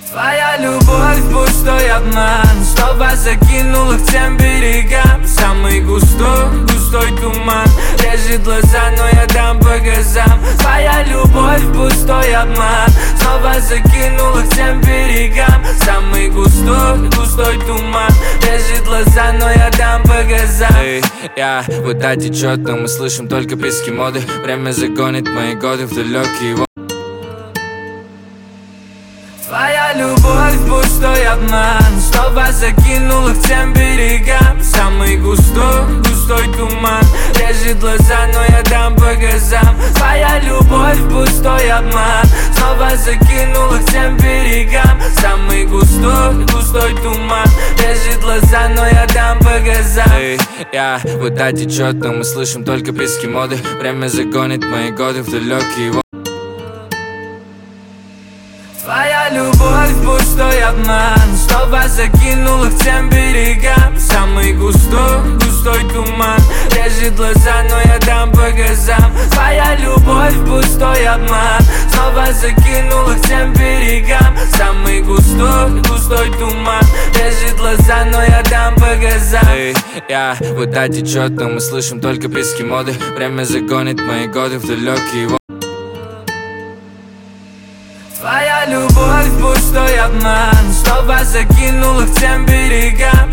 Твоя любовь — пустой обман, снова закинул их к тем берегам. Самый густой туман режет глаза, но я дам по газам. Твоя любовь — пустой обман, снова закинул их к тем берегам. Самый густой туман режет глаза, но я дам по газам. Вода течет, но мы слышим только пески моды. Время загонит мои годы в далекие воды. Твоя любовь — пустой обман, снова закинул их к тем берегам. Самый густой туман режет глаза, но я дам по газам. Твоя любовь — пустой обман, снова закинул их к тем берегам. Самый густой туман режет глаза, но я дам по газам. Вода течет, но мы слышим только пески моды. Время загонит мои годы в далекие воды. Твоя любовь — пустой обман, снова закинул их к тем берегам. Самый густой туман режет глаза, но я дам по газам. Твоя любовь — пустой обман, снова закинул их к тем берегам. Самый густой туман режет глаза, но я дам по газам. Вода течет, но мы слышим только пески моды. Время загонит мои годы в далекие воды. Твоя любовь — пустой обман, снова закинул их к тем берегам.